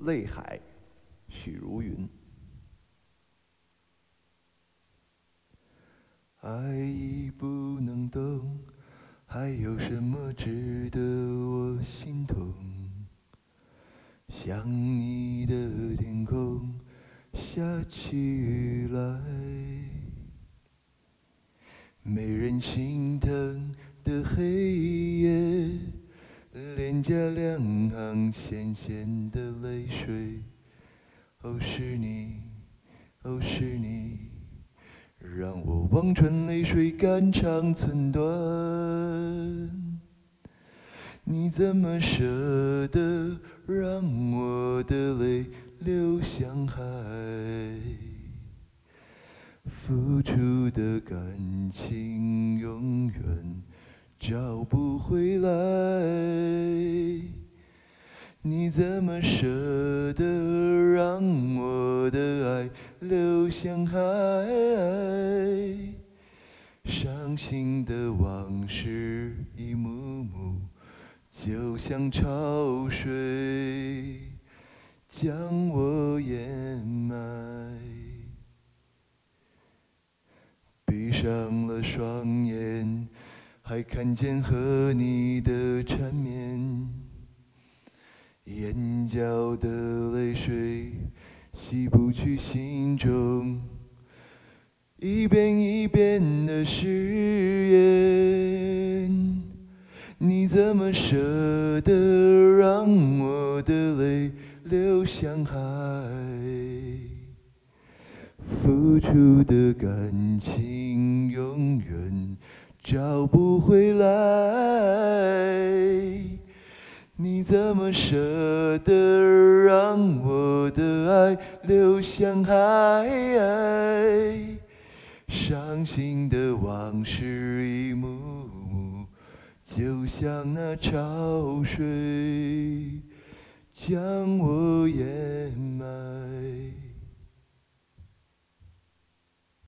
泪海，许茹芸。爱已不能动，还有什么值得我心痛？想你的天空下起雨来，没人心疼的黑夜，脸颊两行咸咸的泪水。哦，是你，哦，是你，让我望穿泪水肝肠寸断。你怎么舍得让我的泪流向海？付出的感情永远找不回来。你怎么舍得让我的爱流向海？伤心的往事一幕幕，就像潮水将我掩埋。闭上了双眼，还看见和你的缠绵，眼角的泪水洗不去心中一遍一遍的誓言。你怎么舍得让我的泪流向海？付出的感情永远找不回来。你怎么舍得让我的爱流向海？伤心的往事一幕幕，就像那潮水将我掩埋。